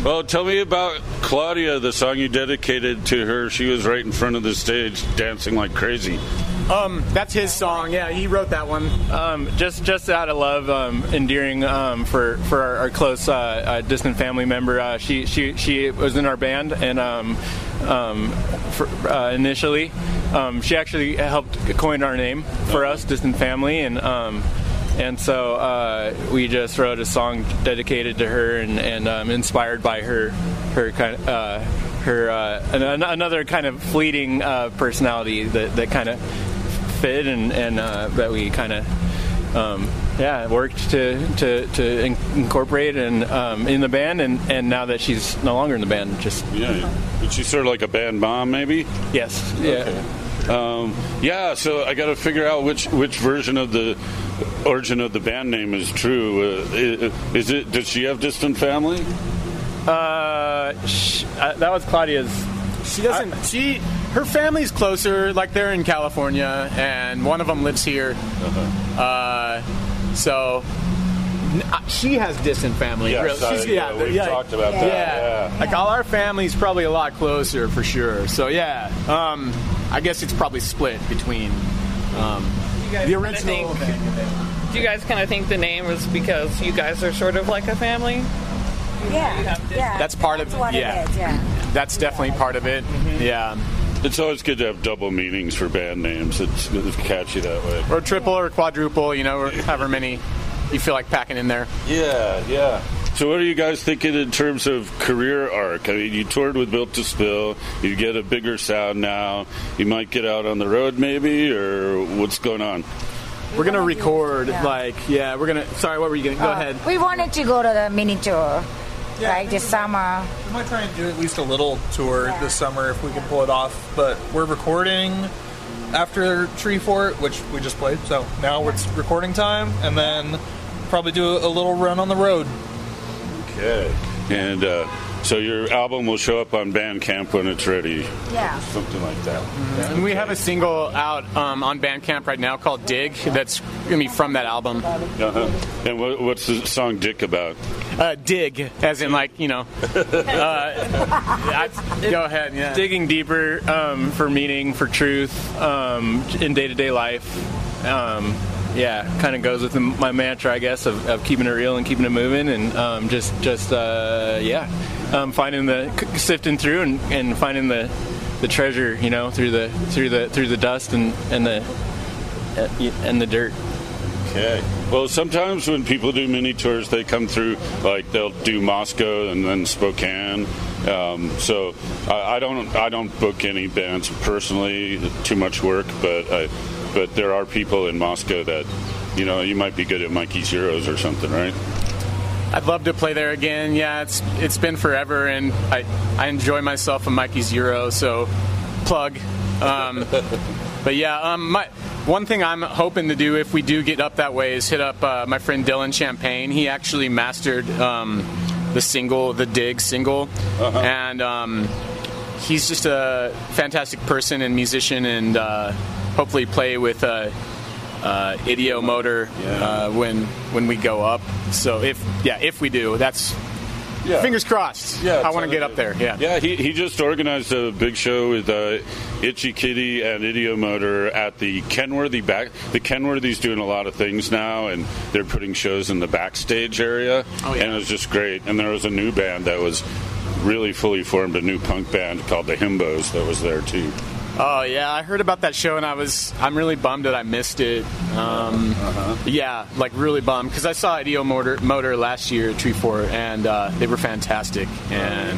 Well, tell me about Claudia, the song you dedicated to her. She was right in front of the stage dancing like crazy. That's his song. Yeah, he wrote that one. Just out of love, endearing for our close distant family member. She was in our band, and initially, she actually helped coin our name for us, Distant Family, and so we just wrote a song dedicated to her and inspired by her kind of another kind of fleeting personality that kind of fit and that we kind of worked to incorporate and in the band and now that she's no longer in the band, just But she's sort of like a band mom, maybe. Yes. Okay. So I got to figure out which version of the origin of the band name is true. Does she have distant family? That was Claudia's. She doesn't. Her family's closer. Like they're in California, and one of them lives here. So she has distant family. Yes, really. we've talked about that. Yeah. Like all our family's probably a lot closer for sure. So I guess it's probably split between the original. Do you guys kind of think the name was because you guys are sort of like a family? Yeah. That's part of it. What it is, yeah. That's definitely part of it. Mm-hmm. Yeah. It's always good to have double meanings for band names. It's catchy that way. Or triple or quadruple, or however many you feel like packing in there. Yeah. So what are you guys thinking in terms of career arc? I mean, you toured with Built to Spill. You get a bigger sound now. You might get out on the road maybe, or what's going on? We're going to record, we're going to... Sorry, what were you going to... Go ahead. We wanted to go to the mini tour, this summer. We might try and do at least a little tour this summer if we can pull it off. But we're recording after Tree Fort, which we just played. So now it's recording time, and then probably do a little run on the road. Okay. And so your album will show up on Bandcamp when it's ready. Yeah. Something like that. Mm-hmm. And we have a single out on Bandcamp right now called Dig that's going to be from that album. Uh-huh. And what's the song Dig about? Dig, as in go ahead, yeah. Digging deeper for meaning, for truth in day-to-day life. Kind of goes with my mantra, I guess, of keeping it real and keeping it moving, and finding sifting through and finding the treasure, through the dust and the dirt. Okay. Well, sometimes when people do mini tours, they come through, like they'll do Moscow and then Spokane. So I don't book any bands personally, too much work, but there are people in Moscow that, you might be good at Mikey Zeros or something, right? I'd love to play there again. Yeah, it's been forever, and I enjoy myself a Mikey Zero, so plug. But yeah, one thing I'm hoping to do if we do get up that way is hit up my friend Dylan Champagne. He actually mastered the Dig single, and he's just a fantastic person and musician, and hopefully play with Idiomotor when we go up. So if we do, that's fingers crossed. Yeah, I want to get up there. Yeah. He just organized a big show with Itchy Kitty and Idiomotor at the Kenworthy The Kenworthy's doing a lot of things now, and they're putting shows in the backstage area. Oh, yeah. And it was just great. And there was a new band that was really fully formed, a new punk band called the Himbos that was there too. Oh yeah, I heard about that show and I'm really bummed that I missed it. Yeah, like really bummed because I saw Idiomotor last year at Tree Fort and they were fantastic. And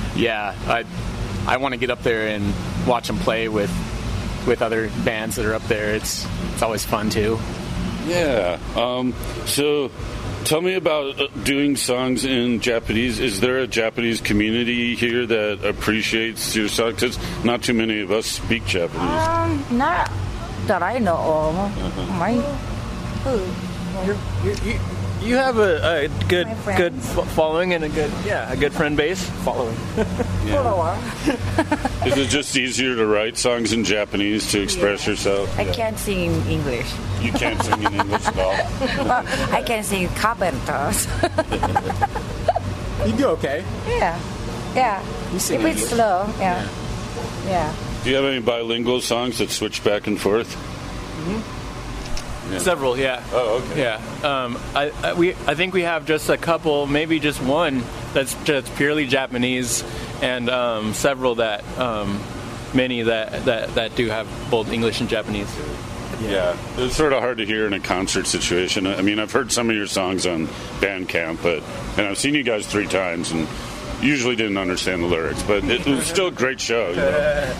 I want to get up there and watch them play with other bands that are up there. It's always fun too. Yeah. So tell me about doing songs in Japanese. Is there a Japanese community here that appreciates your songs? Because not too many of us speak Japanese. Not that I know of. You have a good following and a good friend base following. Is it just easier to write songs in Japanese to express yourself? I can't sing in English. You can't sing in English at all? Well, I can sing Carpenters. You do okay. Yeah. Yeah. You sing If it's English. slow, yeah. Yeah. Do you have any bilingual songs that switch back and forth? Yeah. Several, yeah. Oh, okay. Yeah. I think we have just a couple, maybe just one that's just purely Japanese, and several that many that do have both English and Japanese. Yeah, it's sort of hard to hear in a concert situation. I mean, I've heard some of your songs on Bandcamp, and I've seen you guys 3 times, and usually didn't understand the lyrics, but it was still a great show. You know?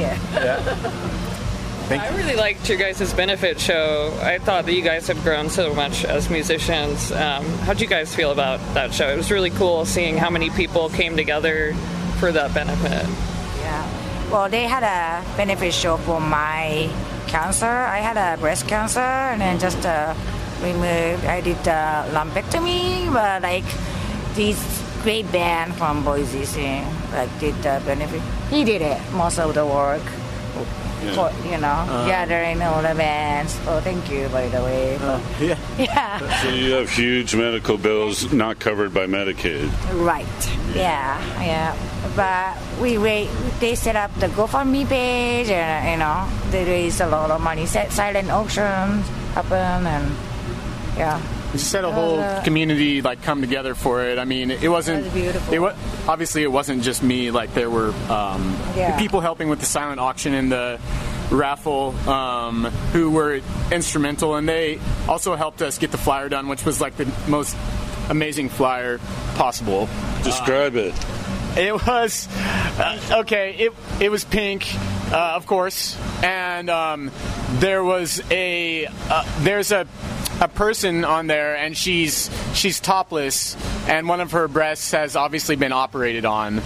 I really liked your guys' benefit show. I thought that you guys had grown so much as musicians. How'd you guys feel about that show? It was really cool seeing how many people came together for that benefit. Yeah. Well, they had a benefit show for my cancer. I had a breast cancer, and then just removed. I did lumpectomy, but like this great band from Boise did the benefit. He did it most of the work. For, gathering all the bands. Oh, thank you, by the way. Yeah. So you have huge medical bills not covered by Medicaid. Right. Yeah. But they set up the GoFundMe page, and they raised a lot of money. Silent auctions happen, and yeah. We just had a whole community come together for it. I mean, it wasn't. It was beautiful. Obviously, it wasn't just me. There were people helping with the silent auction and the raffle who were instrumental, and they also helped us get the flyer done, which was the most amazing flyer possible. Describe it. It was okay. It was pink, of course, and there was there's a person on there, and she's topless, and one of her breasts has obviously been operated on,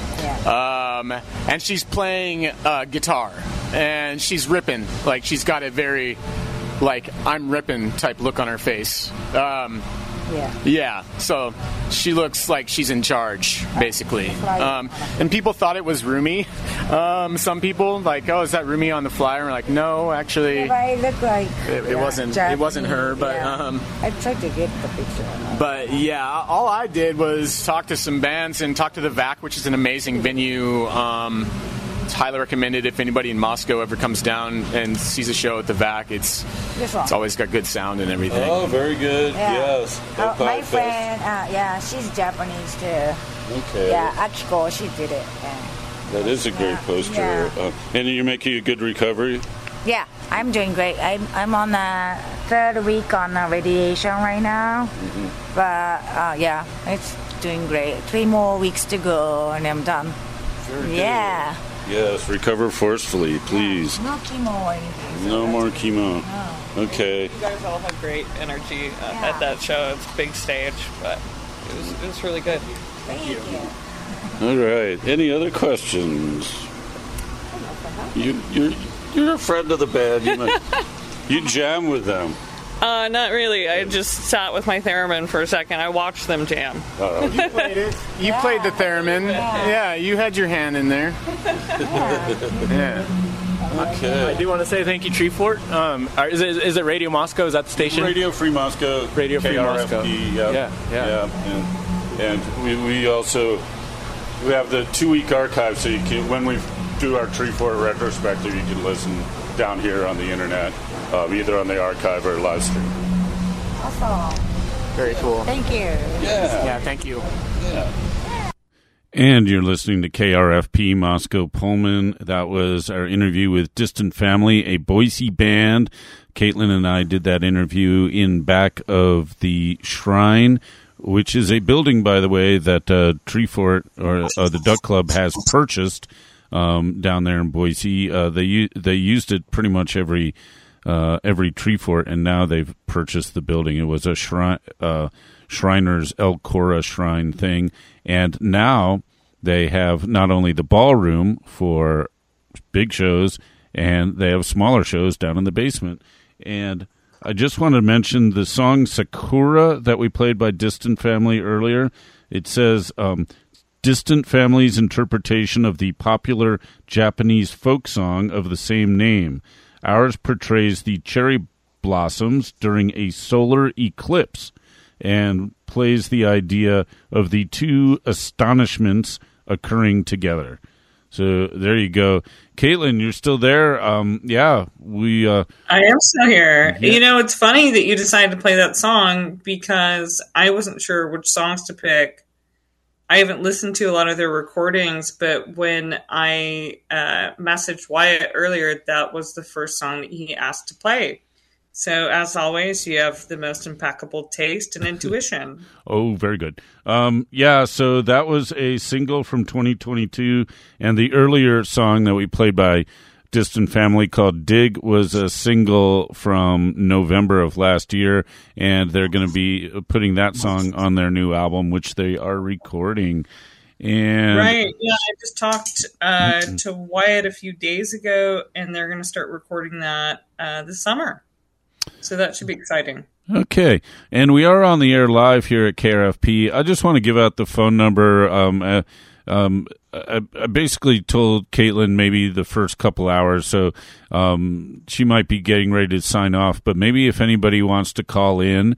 and she's playing guitar, and she's ripping, she's got a very I'm ripping type look on her face. Yeah, so she looks like she's in charge, basically. And people thought it was Rumi. Some people oh, is that Rumi on the flyer? And we're like, no, actually, it looked like it wasn't. Japanese, it wasn't her. But I tried to get the picture. But yeah, all I did was talk to some bands and talk to the VAC, which is an amazing venue. It's highly recommended if anybody in Moscow ever comes down and sees a show at the VAC. It's always got good sound and everything. Oh, very good. Yeah. Yes. My friend, she's Japanese too. Okay. Yeah, Akiko, she did it. That is a great poster. Yeah. And you're making a good recovery? Yeah, I'm doing great. I'm on the 3rd week on radiation right now. Mm-hmm. But it's doing great. 3 more weeks to go and I'm done. Very good. Yeah. Yes, recover forcefully, please. No chemo or anything. No more chemo. No. Okay. You guys all had great energy at that show. It's a big stage, but it was really good. Thank you. All right. Any other questions? You're a friend of the band. You jam with them. Not really. I just sat with my theremin for a second. I watched them jam. You played it. You played the theremin. Yeah, you had your hand in there. Yeah. Okay. I do want to say thank you, Treefort. Is it Radio Moscow? Is that the station? Radio Free Moscow. Radio Free Moscow. Yeah. And we also have the 2-week archive, so you can, when we do our Treefort retrospective, you can listen down here on the internet, either on the archive or live stream. Awesome. Very cool. Thank you. Yeah, thank you. Yeah. And you're listening to KRFP Moscow Pullman. That was our interview with Distant Family, a Boise band. Caitlin and I did that interview in back of the Shrine, which is a building, by the way, that Treefort or the Duck Club has purchased down there in Boise. They used it pretty much every Treefort, and now they've purchased the building. It was a Shriners El Cora Shrine thing, and now they have not only the ballroom for big shows, and they have smaller shows down in the basement. And I just want to mention the song Sakura that we played by Distant Family earlier. It says, Distant Family's interpretation of the popular Japanese folk song of the same name. Ours portrays the cherry blossoms during a solar eclipse. and plays the idea of the two astonishments occurring together. So there you go. Caitlin, you're still there? Yeah, I am still here. Yeah. You know, it's funny that you decided to play that song because I wasn't sure which songs to pick. I haven't listened to a lot of their recordings, but when I messaged Wyatt earlier, that was the first song that he asked to play. So, as always, you have the most impeccable taste and intuition. Oh, very good. Yeah, so that was a single from 2022, and the earlier song that we played by Distant Family called Dig was a single from November of last year, and they're going to be putting that song on their new album, which they are recording. And Right. Yeah, I just talked to Wyatt a few days ago, and they're going to start recording that this summer. So that should be exciting. Okay, and we are on the air live here at KRFP. I just want to give out the phone number. I basically told Caitlin maybe the first couple hours, so she might be getting ready to sign off. But maybe if anybody wants to call in,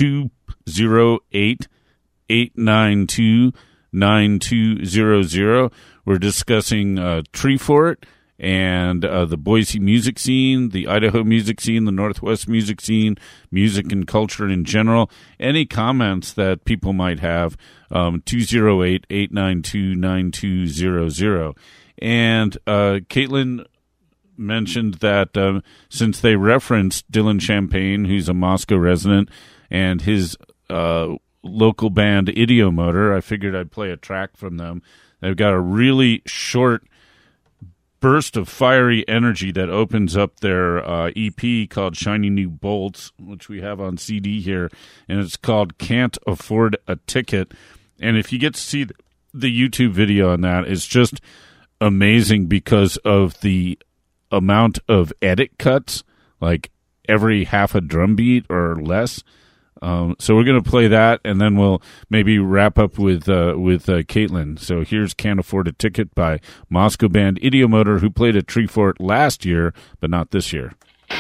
208-892-9200. We're discussing Treefort and the Boise music scene, the Idaho music scene, the Northwest music scene, music and culture in general. Any comments that people might have, 208-892-9200. And Caitlin mentioned that since they referenced Dylan Champagne, who's a Moscow resident, and his local band Idiomotor, I figured I'd play a track from them. They've got a really short burst of fiery energy that opens up their EP called Shiny New Bolts, which we have on CD here, and it's called Can't Afford a Ticket. And if you get to see the YouTube video on that, it's just amazing because of the amount of edit cuts, like every half a drum beat or less. So we're going to play that, and then we'll maybe wrap up with Caitlin. So here's Can't Afford a Ticket by Moscow band Idiomotor, who played at Treefort last year, but not this year.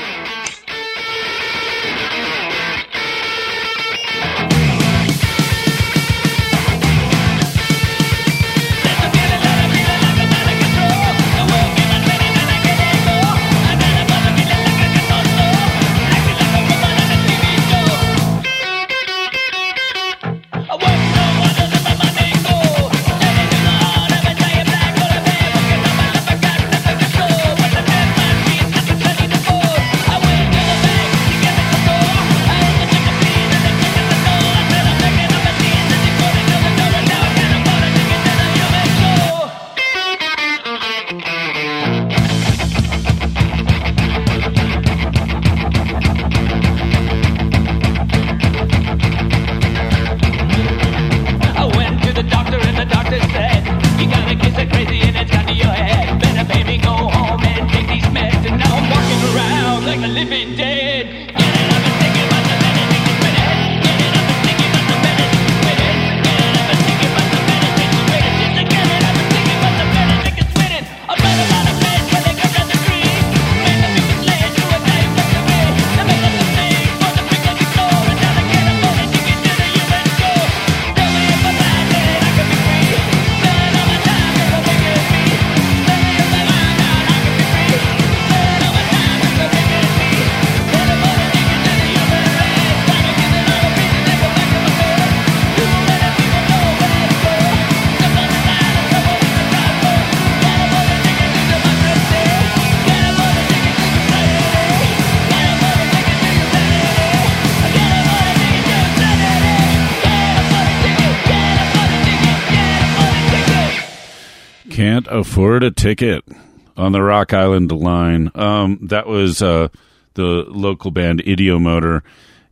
Can't Afford a Ticket on the Rock Island line. That was the local band Idiomotor.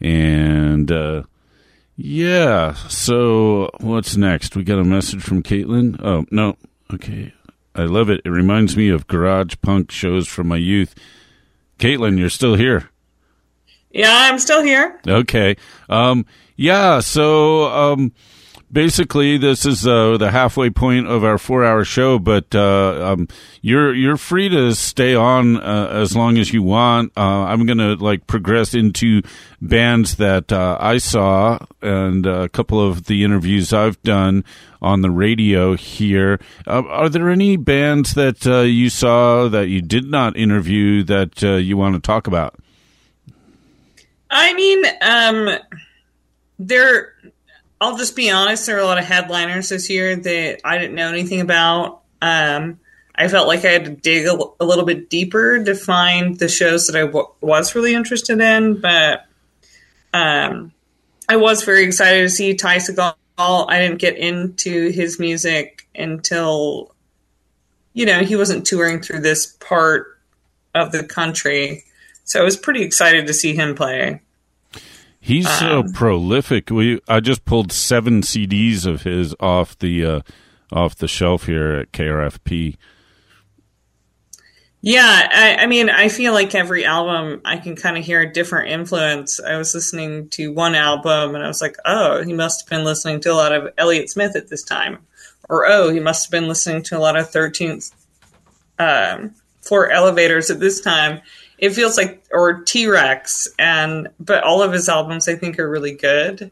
And yeah, so what's next? We got a message from Caitlin. Oh, no. Okay. I love it. It reminds me of garage punk shows from my youth. Caitlin, you're still here. Yeah, I'm still here. Okay. Yeah, so basically, this is the halfway point of our 4-hour show, but you're free to stay on as long as you want. I'm going to progress into bands that I saw and a couple of the interviews I've done on the radio here. Are there any bands that you saw that you did not interview that you want to talk about? I mean, I'll just be honest, there are a lot of headliners this year that I didn't know anything about. I felt like I had to dig a little bit deeper to find the shows that I was really interested in, but I was very excited to see Ty Segall. I didn't get into his music until, he wasn't touring through this part of the country. So I was pretty excited to see him play. He's so prolific. I just pulled 7 CDs of his off the shelf here at KRFP. Yeah, I mean, I feel like every album I can kind of hear a different influence. I was listening to one album and I was like, oh, he must have been listening to a lot of Elliott Smith at this time. Or, oh, he must have been listening to a lot of 13th Floor Elevators at this time. It feels like, or T-Rex, but all of his albums I think are really good.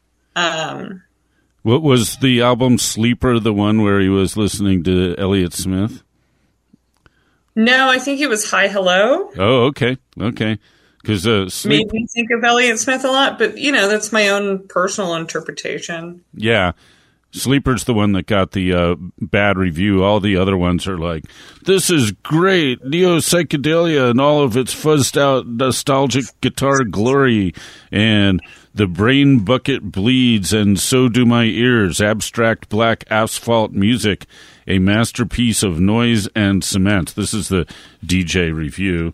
What was the album Sleeper, the one where he was listening to Elliott Smith? No, I think it was Hi Hello. Oh, okay. Because made me think of Elliott Smith a lot, but that's my own personal interpretation. Yeah. Sleeper's the one that got the bad review. All the other ones are like, this is great, neo-psychedelia and all of its fuzzed-out nostalgic guitar glory, and the brain bucket bleeds, and so do my ears, abstract black asphalt music, a masterpiece of noise and cement. This is the DJ review.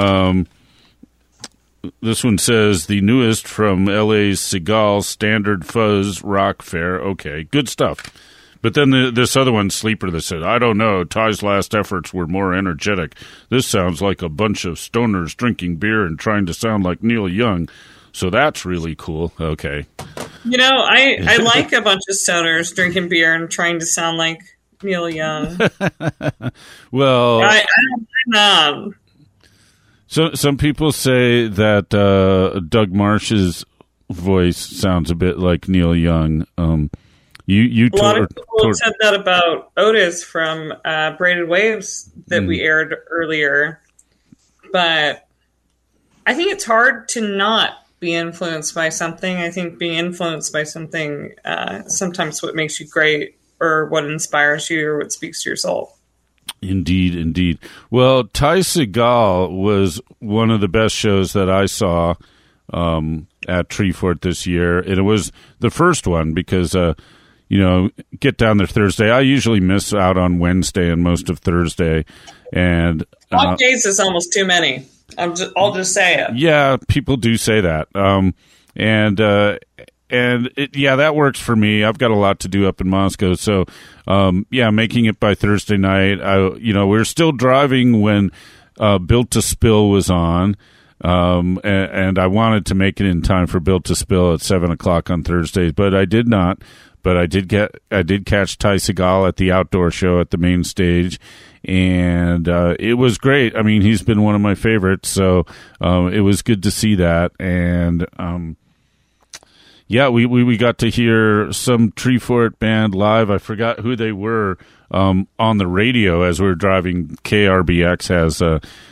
This one says, the newest from LA's Segall Standard Fuzz Rock Fair. Okay, good stuff. But then this other one, Sleeper, that said, I don't know, Ty's last efforts were more energetic. This sounds like a bunch of stoners drinking beer and trying to sound like Neil Young. So that's really cool. Okay. I like a bunch of stoners drinking beer and trying to sound like Neil Young. Well, I don't know. So some people say that Doug Marsh's voice sounds a bit like Neil Young. A lot of people have said that about Otis from Braided Waves that we aired earlier. But I think it's hard to not be influenced by something. I think being influenced by something sometimes what makes you great, or what inspires you, or what speaks to your soul. Indeed. Well, Ty Segall was one of the best shows that I saw at Treefort this year. And it was the first one because, get down there Thursday. I usually miss out on Wednesday and most of Thursday. And 5 days is almost too many. I'll just say it. Yeah, people do say that. That works for me. I've got a lot to do up in Moscow. So, making it by Thursday night. We're still driving when Built to Spill was on. And I wanted to make it in time for Built to Spill at 7:00 on Thursdays, but I did not. But I did catch Ty Segall at the outdoor show at the main stage, and it was great. I mean, he's been one of my favorites, so it was good to see that. And we got to hear some Treefort band live. I forgot who they were on the radio as we were driving. KRBX has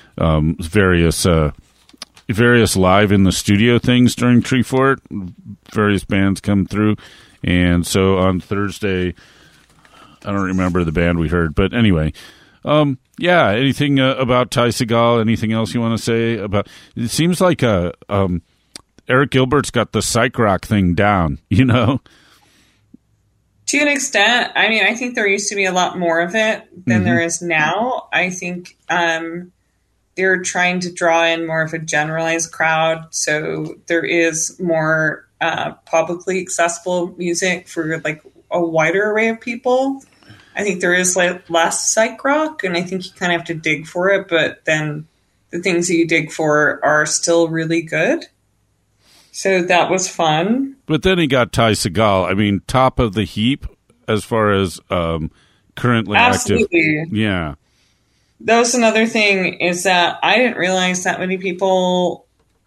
various live in the studio things during Treefort. Various bands come through. And so on Thursday, I don't remember the band we heard. But anyway, anything about Ty Segall? Anything else you want to say about? It seems like Eric Gilbert's got the psych rock thing down, To an extent. I mean, I think there used to be a lot more of it than there is now. I think they're trying to draw in more of a generalized crowd. So there is more publicly accessible music for like a wider array of people. I think there is less psych rock, and I think you kind of have to dig for it, but then the things that you dig for are still really good. So that was fun. But then he got Ty Segall. I mean, top of the heap as far as currently Absolutely. active. Yeah. That was another thing, is that I didn't realize that many people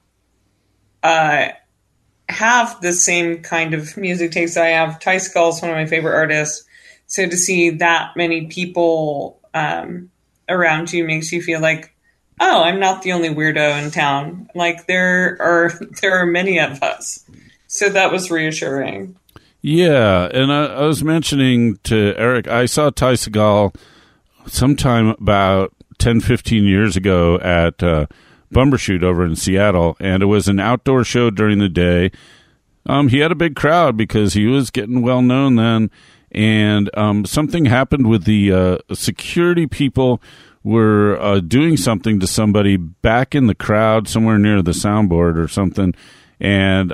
have the same kind of music taste I have. Ty Segall is one of my favorite artists. So to see that many people around you makes you feel like, oh, I'm not the only weirdo in town. Like there are many of us. So that was reassuring. Yeah, and I was mentioning to Eric, I saw Ty Segall sometime about 10, 15 years ago at Bumbershoot over in Seattle, and it was an outdoor show during the day. He had a big crowd because he was getting well known then, and something happened with the security people were doing something to somebody back in the crowd somewhere near the soundboard or something, and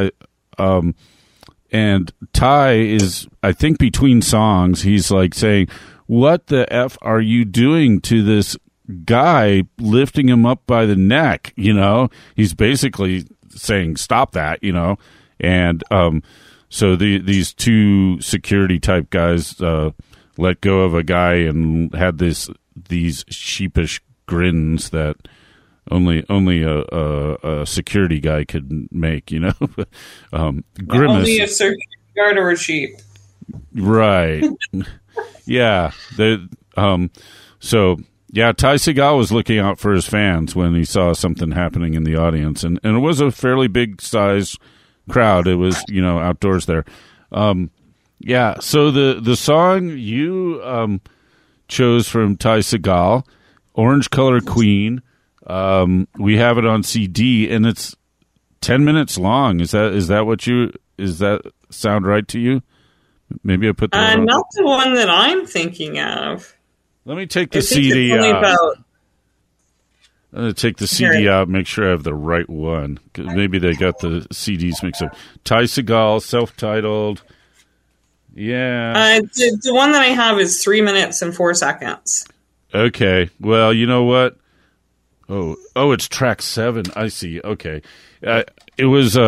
and Ty is, I think, between songs, he's like saying, "What the F are you doing to this guy, lifting him up by the neck?" You know, he's basically saying, "Stop that," you know. And so these two security type guys let go of a guy and had these sheepish grins that only a security guy could make, you know. Grimace. Only a security guard or a sheep. Right. Yeah. So yeah, Ty Segall was looking out for his fans when he saw something happening in the audience, and it was a fairly big size crowd. It was, you know, outdoors there. Yeah. So the song you chose from Ty Segall, Orange Color Queen. We have it on CD, and it's 10 minutes long. Is that sound right to you? Maybe I put that not the one that I'm thinking of. Let me take the CD out. I'm going to take the CD out, make sure I have the right one. 'Cause maybe they got the CDs mixed up. Ty Segall, self-titled. Yeah. The one that I have is 3 minutes and 4 seconds. Okay. Well, you know what? Oh, it's track 7. I see. Okay. It was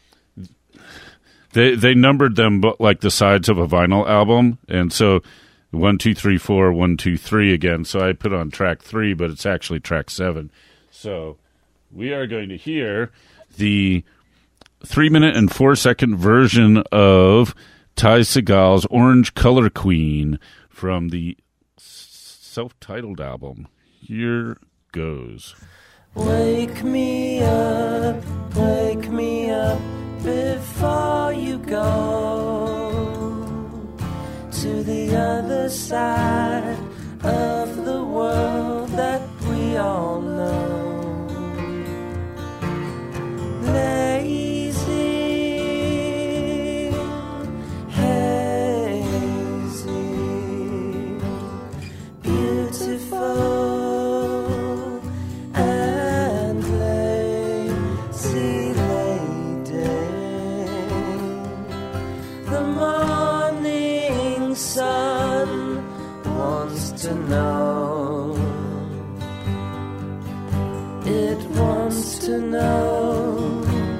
they numbered them like the sides of a vinyl album, and so 1, 2, 3, 4, 1, 2, 3 again. So I put on track 3, but it's actually track 7. So we are going to hear the 3 minute and 4 second version of Ty Segall's Orange Color Queen from the self-titled album. Here goes. Wake me up before you go to the other side of the world that we all know. Lazy, hazy, beautiful and lazy lady. The morning sun wants to know. It wants to know.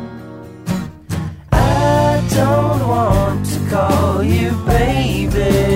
I don't want to call you baby.